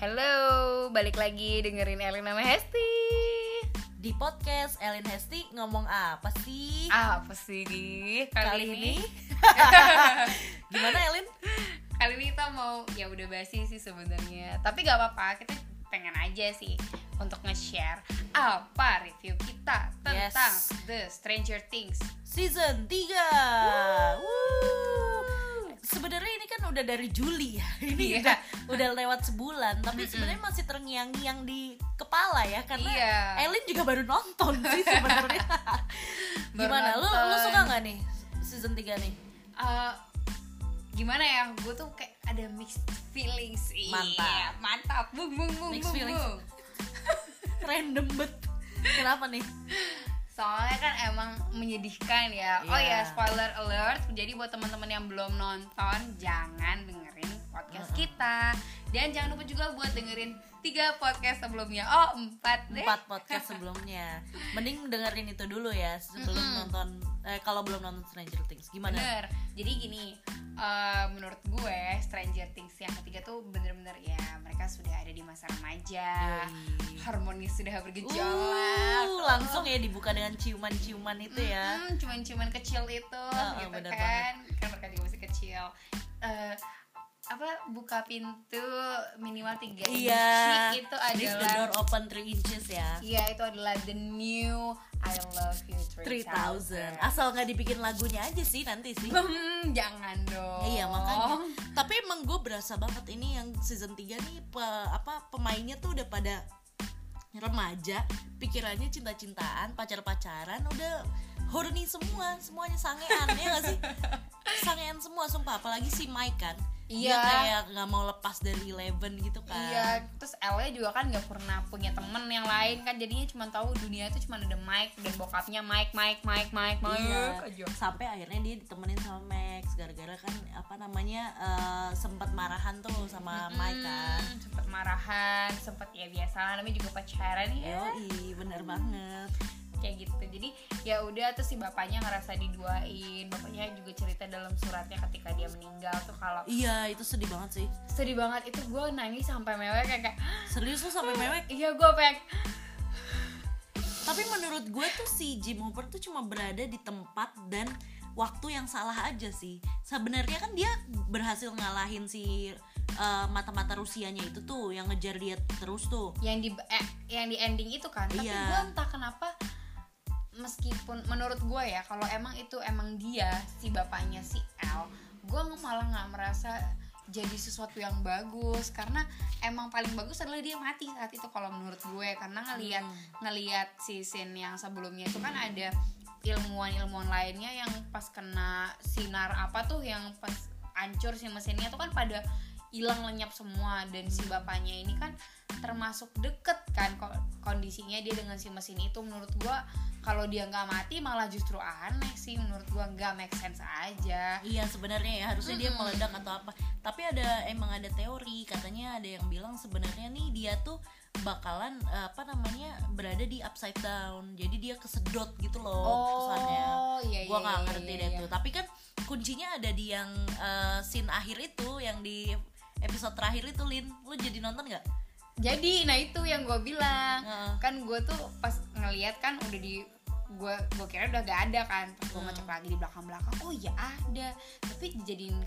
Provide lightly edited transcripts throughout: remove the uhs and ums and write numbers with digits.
Halo, balik lagi dengerin Elin sama Hesti. Di podcast Elin Hesti ngomong apa sih? Apa sih kali ini? Gimana Elin? Kali ini kita mau, ya udah basi sih sebenarnya. Tapi gak apa-apa, kita pengen aja sih untuk nge-share apa review kita tentang The Stranger Things Season 3. Sebenarnya ini kan udah dari Juli ya. Ini udah lewat sebulan, tapi sebenarnya masih terngiang-ngiang di kepala ya, karena Elin juga baru nonton sih sebenarnya. Gimana? Lu suka nggak nih season 3 nih? Gimana ya? Gue tuh kayak ada mixed feelings. Mantap. Bung. Mixed feelings. Random bet. Kenapa nih? Soalnya kan emang menyedihkan ya. Oh ya, spoiler alert. Jadi buat teman-teman yang belum nonton, jangan dengerin podcast kita. Dan jangan lupa juga buat dengerin 3 podcast sebelumnya. 4 deh. 4 podcast sebelumnya. Mending dengerin itu dulu ya sebelum nonton. Kalau belum nonton Stranger Things, gimana? Bener. Jadi gini, menurut gue Stranger Things yang ketiga tuh bener-bener ya, mereka sudah ada di masa remaja. Harmoni sudah bergejolak. Langsung ya dibuka dengan ciuman-ciuman itu ya. Ciuman-ciuman kecil itu gitu kan. Kan mereka juga masih kecil. Buka pintu minimal 3 inci itu adalah Leave the door open 3 inches ya. Iya, itu adalah the new I love you 3000. Asal nggak dibikin lagunya aja sih nanti sih. Jangan dong. Iya makanya. Tapi emang gue berasa banget ini yang season 3 nih pemainnya tuh udah pada remaja, pikirannya cinta-cintaan, pacar-pacaran, udah horny semuanya sangean ya nggak sih? Sangean semua sumpah, apalagi si Mike kan. Dia kayak nggak mau lepas dari Eleven gitu kan. Iya, terus Elle juga kan nggak pernah punya temen yang lain kan, jadinya cuma tahu dunia itu cuma ada Mike dan bokapnya Mike. Iya. Sampai akhirnya dia ditemenin sama Max gara-gara kan sempat marahan tuh sama Mike kan. Sempat marahan, sempat ya biasa namanya juga pacaran ya. Bener banget. Kayak gitu. Jadi ya udah, terus si bapaknya ngerasa diduain. Bapaknya juga cerita dalam suratnya ketika dia meninggal tuh kalau itu sedih banget sih. Sedih banget itu, gue nangis sampai mewek kayak serius lu sampai mewek? Iya, gue pengen. Tapi menurut gue tuh si Jim Hopper tuh cuma berada di tempat dan waktu yang salah aja sih. Sebenarnya kan dia berhasil ngalahin si mata-mata Rusianya itu tuh yang ngejar dia terus tuh. Yang di ending itu kan. Tapi gue entah kenapa, meskipun menurut gue ya, kalau emang itu emang dia si bapaknya si Elle, gue malah nggak merasa jadi sesuatu yang bagus, karena emang paling bagus adalah dia mati saat itu kalau menurut gue. Karena ngelihat si scene yang sebelumnya itu kan ada ilmuwan lainnya yang pas kena sinar yang pas hancur si mesinnya tuh kan pada hilang lenyap semua, dan si bapaknya ini kan termasuk deket kan kondisinya dia dengan si mesin itu. Menurut gua kalau dia nggak mati malah justru aneh sih, menurut gua nggak make sense aja. Iya sebenarnya ya harusnya dia meledak atau apa. Tapi emang ada teori, katanya ada yang bilang sebenarnya nih dia tuh bakalan berada di upside down, jadi dia kesedot gitu loh kesannya. Gua nggak ngerti deh tuh. Tapi kan kuncinya ada di yang scene akhir itu, yang di episode terakhir itu. Lin, lu jadi nonton nggak? Jadi, nah itu yang gue bilang. Kan gue tuh pas ngeliat kan udah gue kira udah gak ada kan. Pas gue ngecek lagi di belakang-belakang, oh ya ada. Tapi dijadiin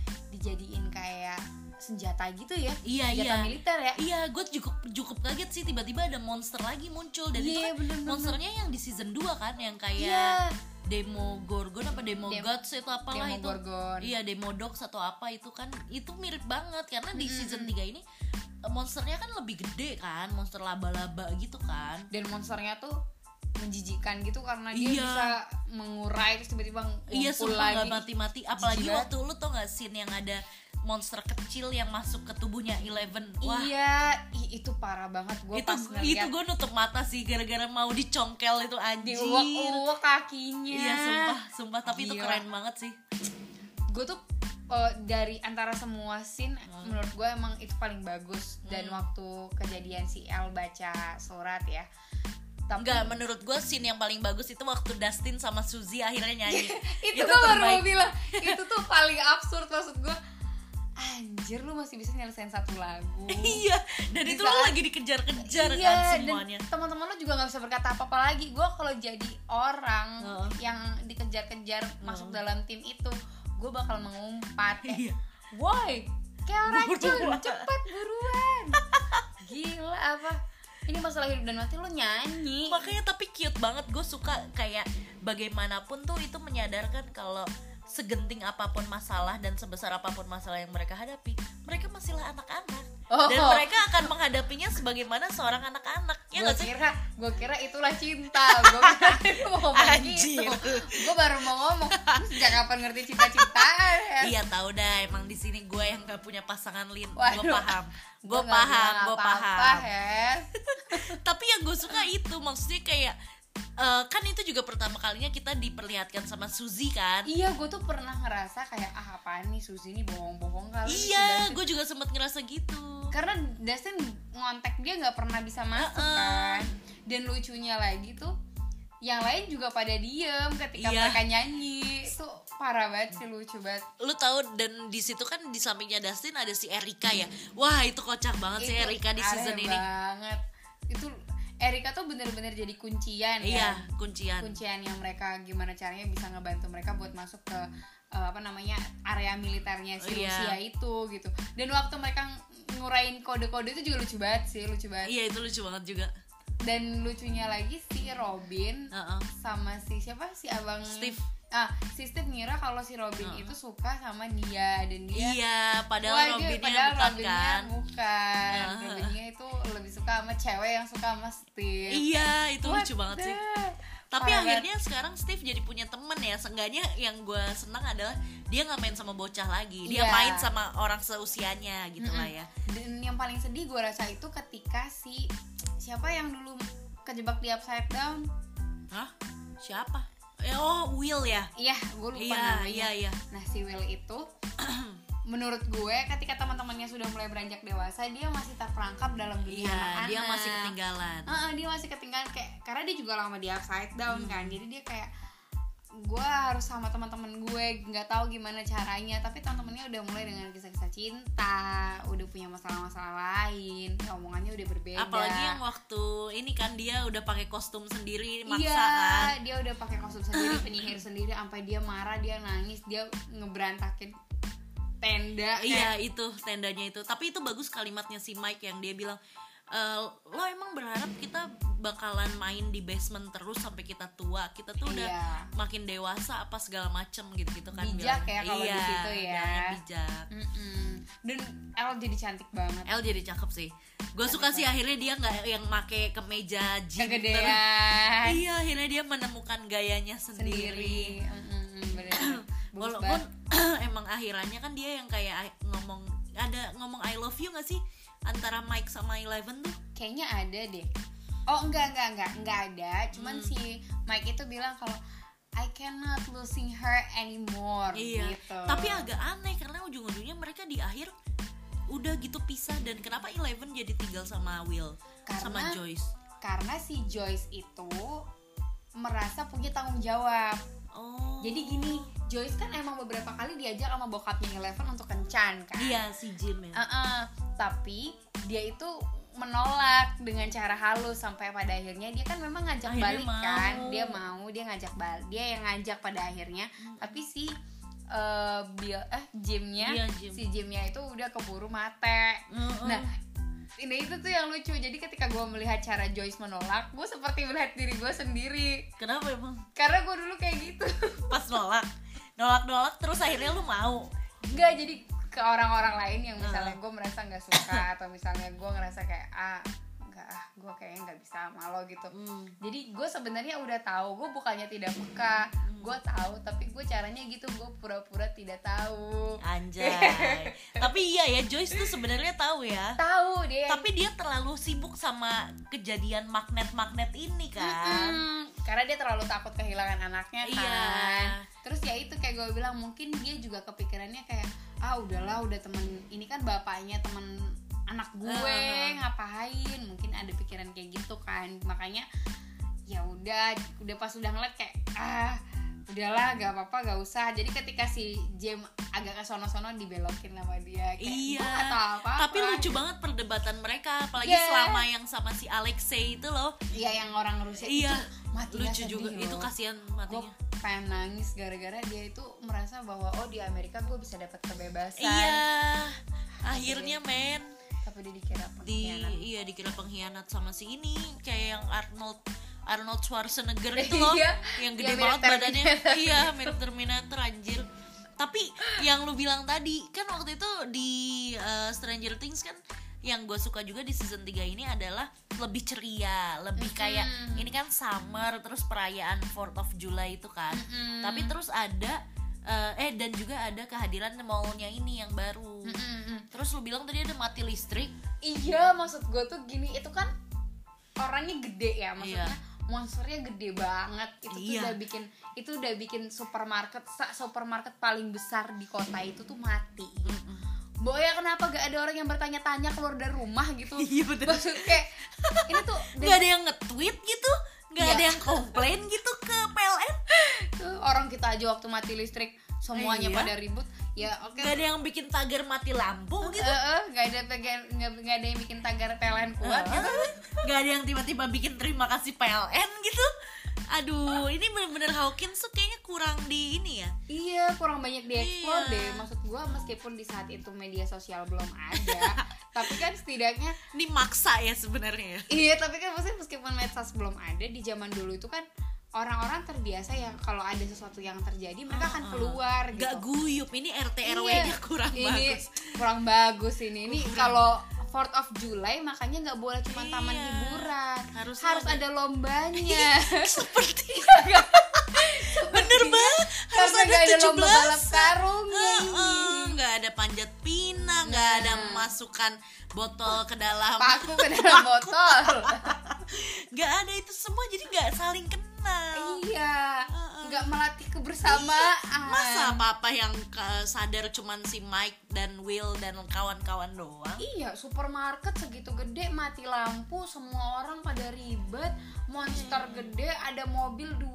kayak senjata gitu ya. Senjata militer ya. Iya, gue cukup kaget sih, tiba-tiba ada monster lagi muncul. Dan itu kan monsternya yang di season 2 kan, yang kayak Demogorgon apa Demogods itu apalah itu. Iya, Demodogs atau apa itu kan. Itu mirip banget karena di season 3 ini monsternya kan lebih gede kan, monster laba-laba gitu kan. Dan monsternya tuh menjijikan gitu karena dia bisa mengurai terus tiba-tiba ngumpul lagi. Gak mati-mati. Apalagi waktu lu tau gak scene yang ada monster kecil yang masuk ke tubuhnya Eleven. Wah. Iya, itu parah banget. Gue pas ngeliat itu gue nutup mata sih gara-gara mau dicongkel itu, anjir. Diuak-uak kakinya. Iya sumpah tapi itu keren banget sih. Gue tuh dari antara semua scene menurut gue emang itu paling bagus. Dan waktu kejadian si Elle baca surat ya, Enggak, menurut gue scene yang paling bagus itu waktu Dustin sama Suzy akhirnya nyanyi. Itu gue baru mau bilang, itu tuh paling absurd maksud gue. anjir lu masih bisa nyelesain satu lagu. Iya, dan itu lo lagi dikejar-kejar iya, kan semuanya. Dan teman-teman lo juga nggak bisa berkata apa-apa lagi. Gue kalau jadi orang yang dikejar-kejar masuk dalam tim itu, gue bakal mengumpat kayak, woi, kayak racun, cepet buruan. Gila apa? Ini masalah hidup dan mati lo nyanyi. Makanya tapi cute banget, gue suka kayak bagaimanapun tuh itu menyadarkan kalau segenting apapun masalah dan sebesar apapun masalah yang mereka hadapi, mereka masihlah anak-anak. Dan mereka akan menghadapinya sebagaimana seorang anak-anak. Ya nggak sih? Gue kira itulah cinta. Gue kira itu ngomong gitu. Gue baru mau ngomong, sejak kapan ngerti cinta-cintaan ya? Iya tahu dah, emang di sini gue yang gak punya pasangan Lin. Gue Gue paham. Tapi yang gue suka itu maksudnya kayak kan itu juga pertama kalinya kita diperlihatkan sama Suzy kan. Iya, gue tuh pernah ngerasa kayak apaan nih Suzy ini bohong-bohong kali. Iya, gue juga sempat ngerasa gitu. Karena Dustin ngontek dia nggak pernah bisa masuk kan. Dan lucunya lagi tuh, yang lain juga pada diem ketika mereka nyanyi. Itu parah banget sih, lucu banget. Lu tahu, dan di situ kan di sampingnya Dustin ada si Erika ya. Wah itu kocak banget sih Erika di season ini. Banget. Itu Erika tuh bener-bener jadi kuncian ya. Iya, kuncian yang mereka gimana caranya bisa ngebantu mereka buat masuk ke area militernya si Rusia itu gitu. Dan waktu mereka ngurain kode-kode itu juga lucu banget sih, Iya, itu lucu banget juga. Dan lucunya lagi si Robin sama si siapa, si abang Steve. Si Steve ngira kalau si Robin itu suka sama dia, dan dia padahal Robinnya bukan. Robinnya itu lebih suka sama cewek yang suka sama Steve. Iya, itu lucu banget sih. Tapi akhirnya sekarang Steve jadi punya temen ya. Seenggaknya yang gue senang adalah dia gak main sama bocah lagi. Dia main sama orang seusianya gitu lah ya. Dan yang paling sedih gue rasa itu ketika siapa yang dulu kejebak di Upside Down. Hah? Siapa? Will ya? Iya, gue lupa namanya. Iya. Nah, si Will itu menurut gue ketika teman-temannya sudah mulai beranjak dewasa, dia masih terperangkap dalam dunia anak-anak. Dia masih ketinggalan. Dia masih ketinggalan kayak karena dia juga lama di Upside Down kan. Jadi dia kayak, gue harus sama teman-teman gue, nggak tahu gimana caranya. Tapi teman-temannya udah mulai dengan kisah-kisah cinta, udah punya masalah-masalah lain, omongannya udah berbeda. Apalagi yang waktu ini kan dia udah pakai kostum sendiri, maksa kan. Dia udah pakai kostum sendiri, penyihir sendiri, sampai dia marah, dia nangis, dia ngeberantakin tenda. Iya, itu tendanya itu. Tapi itu bagus kalimatnya si Mike yang dia bilang, lo emang berharap kita bakalan main di basement terus sampai kita tua? Kita tuh udah makin dewasa apa segala macem gitu kan. Bijak ya kalau di situ ya. Bijak. Dan Elle jadi cantik banget. Elle jadi cakep sih. Gue suka sih akhirnya dia nggak yang make kemeja jeans kegedean. Iya, akhirnya dia menemukan gayanya sendiri. Walaupun emang akhirannya kan dia yang kayak ngomong I love you nggak sih antara Mike sama Eleven tuh? Kayaknya ada deh. Oh enggak ada. Cuman si Mike itu bilang kalau I cannot losing her anymore. Iya. Gitu. Tapi agak aneh karena ujung-ujungnya mereka di akhir udah gitu pisah. Dan kenapa Eleven jadi tinggal sama Will sama Joyce? Karena si Joyce itu merasa punya tanggung jawab. Jadi gini, Joyce kan emang beberapa kali diajak sama bokapnya Eleven untuk kencan kan. Iya, si Jim ya. Tapi dia itu menolak dengan cara halus sampai pada akhirnya dia kan memang ngajak balik kan. Dia ngajak balik. Dia yang ngajak pada akhirnya. Tapi si Jimnya itu udah keburu mate. Nah, ini itu tuh yang lucu. Jadi ketika gue melihat cara Joyce menolak, gue seperti melihat diri gue sendiri. Kenapa emang? Karena gue dulu kayak gitu. Pas nolak terus akhirnya lu mau? Enggak, jadi ke orang-orang lain yang misalnya gue merasa nggak suka atau misalnya gue ngerasa kayak gue kayaknya nggak bisa sama lo gitu. Jadi gue sebenarnya udah tahu, gue bukannya tidak peka, gue tahu, tapi gue caranya gitu, gue pura-pura tidak tahu. Anjay. Tapi iya ya, Joyce tuh sebenarnya tahu ya. Tahu dia. Tapi dia terlalu sibuk sama kejadian magnet ini kan. Karena dia terlalu takut kehilangan anaknya kan. Iya. Terus ya itu kayak gue bilang, mungkin dia juga kepikirannya kayak udahlah, udah temen ini kan bapaknya temen anak gue, ngapain, mungkin ada pikiran kayak gitu kan. Makanya ya udah pas udah ngeliat kayak udahlah gak apa-apa gak usah. Jadi ketika si Jem agak ke sono-sono dibelokin sama dia kayak Iya. gua gak tahu apa-apa. Tapi lucu banget perdebatan mereka, apalagi Iya. selama yang sama si Alexei itu loh. Iya, yang orang Rusia Iya, itu matinya lucu sedih juga loh. itu, kasihan Gue matinya. pengen nangis gara-gara dia itu merasa bahwa oh di Amerika gue bisa dapat kebebasan. Iya, akhirnya men Tapi dia dikira pengkhianat. iya dikira pengkhianat sama si ini, kayak yang Arnold Schwarzenegger itu loh, Iya, yang gede yang banget mirip badannya. Terminator. Iya, mirip Terminator anjir. Tapi yang lu bilang tadi kan waktu itu di Stranger Things kan, yang gue suka juga di season 3 ini adalah lebih ceria, lebih kayak ini kan summer, terus perayaan 4th of July itu kan. Tapi terus ada dan juga ada kehadiran mallnya ini yang baru. Terus lu bilang tadi ada mati listrik. Iya, maksud gue tuh gini, itu kan orangnya gede ya, maksudnya Iya. monsternya gede banget. Itu tuh Iya. udah bikin supermarket paling besar di kota itu tuh mati. Boya kenapa gak ada orang yang bertanya-tanya keluar dari rumah gitu? Iya, bener. Maksud kayak ini tuh Gak ada yang nge-tweet gitu, gak Iya. ada yang komplain gitu ke PLN. orang kita aja waktu mati listrik semuanya Iya. pada ribut. Ya oke. Gak ada yang bikin tagar mati lampu gitu. Gak ada yang bikin tagar PLN kuat gitu. Gak ada yang tiba-tiba bikin terima kasih PLN gitu. Aduh, ini bener-bener Hawkins tuh kayaknya kurang di ini ya. Iya, kurang banyak dieksplor Iya. deh. Maksud gue meskipun di saat itu media sosial belum ada, tapi kan setidaknya Ini maksa ya sebenarnya. iya, tapi kan maksudnya meskipun medsos belum ada di zaman dulu itu kan orang-orang terbiasa yang kalau ada sesuatu yang terjadi mereka akan keluar gitu. Gak guyup, ini RT RW-nya kurang ini bagus. kurang bagus ini kalau 4th of July makanya nggak boleh cuma taman Iya. hiburan, Harus harus ada lombanya. Seperti bener banget, harus Karena ada nggak ada lomba 17. balap karung Nggak ada panjat pinang, nggak ada masukkan botol ke dalam, paku ke dalam botol. nggak ada itu semua, jadi nggak saling kenal. Iya, nggak melatih kebersamaan. Masa apa-apa yang sadar cuman si Mike dan Will dan kawan-kawan doang? Iya, supermarket segitu gede mati lampu, semua orang pada ribet, monster gede, ada mobil 2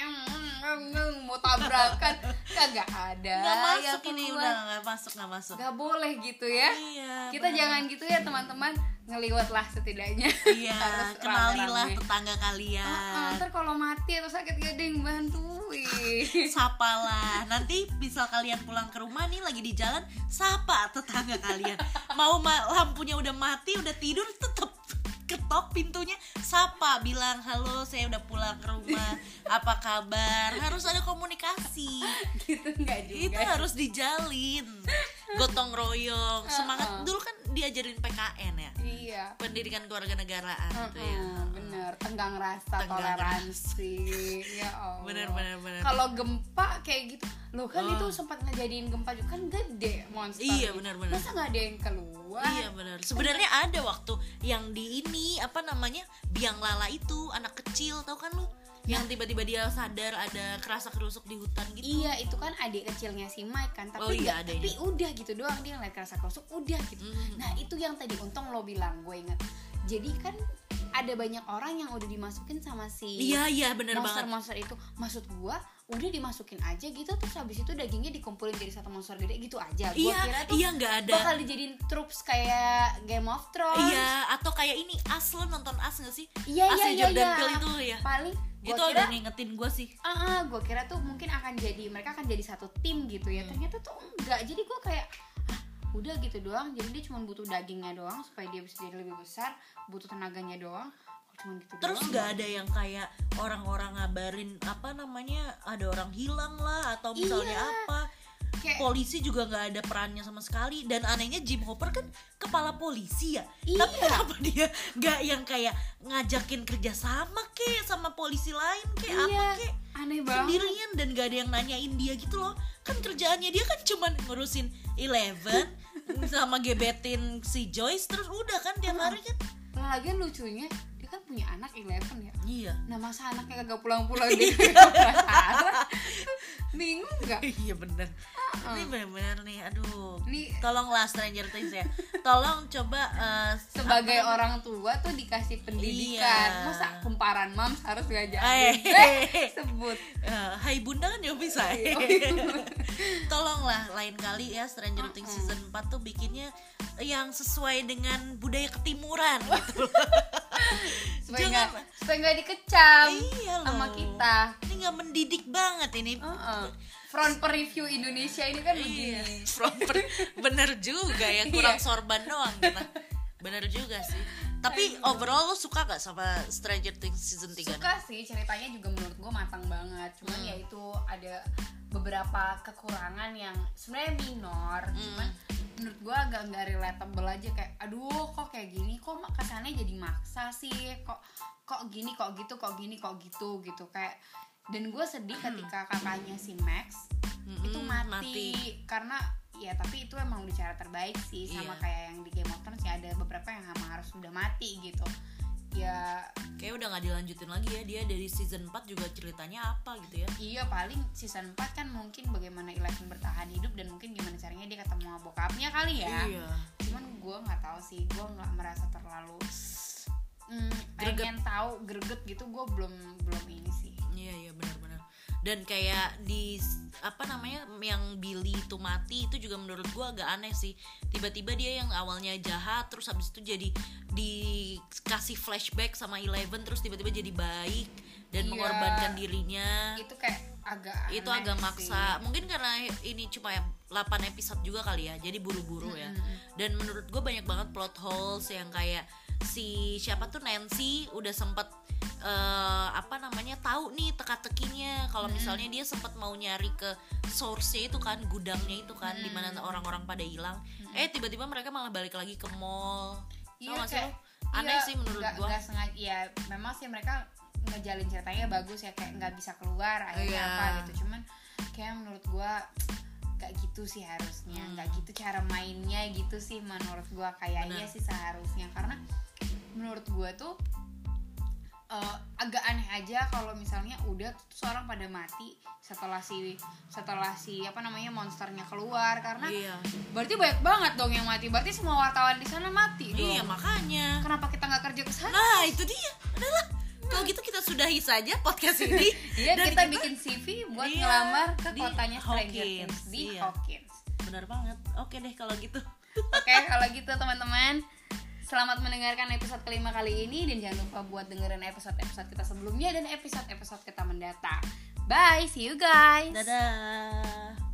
mau tabrakan, kagak ada. Nggak masuk yang ini, keluar. udah nggak masuk. Nggak boleh gitu ya. Iya, Kita jangan gitu ya teman-teman, ngeliwat lah setidaknya. Iya, Harus kenalilah rame-rame. tetangga kalian. Ntar kalau mati atau sakit gak ada yang bantuin. Sapalah, nanti bisa kalian pulang ke rumah nih lagi di jalan, sapa tetangga kalian. Mau lampunya udah mati, udah tidur, tetep ketok pintunya, sapa, bilang halo, saya udah pulang ke rumah, apa kabar. Harus ada komunikasi, Gitu nggak juga. itu harus dijalin, gotong royong, semangat. Dulu kan diajarin PKN ya, Iya. pendidikan keluarga negaraan gitu ya. Bener, tenggang rasa, Tenggang toleransi. Ya Allah. Bener. Kalau gempa kayak gitu, lo kan itu sempat ngejadiin gempa juga kan gede monster. Iya, gitu. bener. Masa nggak ada yang keluar? Iya benar. Sebenarnya ada waktu yang di ini apa namanya, biang lala itu, anak kecil, tau kan lu? Yang tiba-tiba dia sadar ada kerasa kerusuk di hutan gitu. Iya, itu kan adik kecilnya si Mike kan, tapi Oh iya, adiknya. tapi udah gitu doang, dia ngeliat kerasa kerusuk udah gitu. Nah itu yang tadi untung lo bilang, gue inget. Jadi kan ada banyak orang yang udah dimasukin sama si Iya benar banget. monster itu. Maksud gue udah dimasukin aja gitu, terus habis itu dagingnya dikumpulin jadi satu monster gede gitu aja. Gue kira tuh nggak ada. bakal dijadiin troops kayak Game of Thrones. Iya, atau kayak ini As, lo nonton As nggak sih? Iya, Asnya iya, Jordan iya. Peele itu ya. Paling gua Itu kira, ada ngingetin gue sih. gue kira tuh mungkin mereka akan jadi satu tim gitu ya. Ternyata tuh enggak. Jadi gue kayak udah gitu doang. Jadi dia cuma butuh dagingnya doang supaya dia bisa jadi lebih besar, butuh tenaganya doang. Cuma gitu Terus doang. nggak ada yang kayak orang-orang ngabarin apa namanya, ada orang hilang lah atau misalnya Iya. apa. Kayak- Polisi juga nggak ada perannya sama sekali. Dan anehnya Jim Hopper kan kepala polisi ya. Iya. Tapi kenapa dia nggak yang kayak ngajakin kerjasama kek sama polisi lain kek apa Iya, kek, aneh banget. sendirian, dan nggak ada yang nanyain dia gitu loh. Kan kerjaannya dia kan cuman ngurusin Eleven sama gebetin si Joyce, terus udah kan tiap hari kan. Lagian lucunya dia kan punya anak 11 ya. Iya. Nah masa anaknya kagak pulang-pulang dia masalah. Bingung nggak? Iya bener. Ini benar-benar nih, aduh. Nih, tolonglah Stranger Things ya. Tolong coba sebagai orang tua tuh dikasih pendidikan. Iya. Masa kumparan moms harus ngajarin? Sebut. Hai Bunda kan juga bisa. Tolonglah lain kali ya Stranger Things season 4 tuh bikinnya yang sesuai dengan budaya ketimuran gitu. supaya nggak dikecam Iya sama loh. kita. Ini nggak mendidik banget ini. Front review Indonesia ini kan Iya, begini. bener juga ya, kurang sorban doang kita. Bener juga sih. Tapi overall lo suka gak sama Stranger Things season 3? Suka sih, ceritanya juga menurut gue matang banget. Cuman ya itu ada beberapa kekurangan yang sebenarnya minor. Cuman menurut gue agak nggak relatable aja, kayak aduh kok kayak gini, kok kesannya jadi maksa sih, kok gini, kok gitu, kok gini, kok gitu kayak. Dan gue sedih ketika kakaknya si Max itu mati karena ya, tapi itu emang udah cara terbaik sih, sama kayak yang di Game of Thrones ya, ada beberapa yang emang harus udah mati gitu ya. Kayak udah gak dilanjutin lagi ya, dia dari season 4 juga ceritanya apa gitu ya. Iya, paling season 4 kan mungkin bagaimana Eleven bertahan hidup dan mungkin gimana caranya dia ketemu sama bokapnya kali ya. Iya. Cuman gue gak tahu sih, gue gak merasa terlalu pengen tahu, greget gitu, gue belum ini sih. Iya benar-benar. Dan kayak di apa namanya yang Billy itu mati itu juga menurut gue agak aneh sih. Tiba-tiba dia yang awalnya jahat terus habis itu jadi dikasih flashback sama Eleven, terus tiba-tiba jadi baik dan mengorbankan dirinya. Itu kayak agak aneh, itu agak maksa sih. Mungkin karena ini cuma 8 episode juga kali ya, jadi buru-buru ya. Dan menurut gue banyak banget plot holes yang kayak si siapa tuh Nancy udah sempet tahu nih teka-tekinya kalau misalnya dia sempat mau nyari ke source-nya itu kan, gudangnya itu kan, di mana orang-orang pada hilang. Tiba-tiba mereka malah balik lagi ke mall. Iya, kayak aneh sih menurut gua. Gak sengaja ya, memang sih mereka ngejalin ceritanya bagus ya, kayak nggak bisa keluar akhirnya apa gitu. Cuman kayak menurut gua gak gitu sih harusnya, gak gitu cara mainnya gitu sih menurut gua, kayaknya sih seharusnya. Karena menurut gua tuh agak aneh aja kalau misalnya udah seorang pada mati setelah si apa namanya monsternya keluar, karena berarti banyak banget dong yang mati, berarti semua wartawan di sana mati dong. Iya, makanya kenapa kita nggak kerja ke sana? Nah itu dia adalah kalau gitu kita sudahi saja podcast ini. Iya, kita bikin CV buat ngelamar ke kotanya Stranger Things di Hawkins. Benar banget. Oke deh kalau gitu. Oke, kalau gitu teman-teman, selamat mendengarkan episode kelima kali ini, dan jangan lupa buat dengerin episode-episode kita sebelumnya dan episode-episode kita mendatang. Bye, see you guys. Dadah.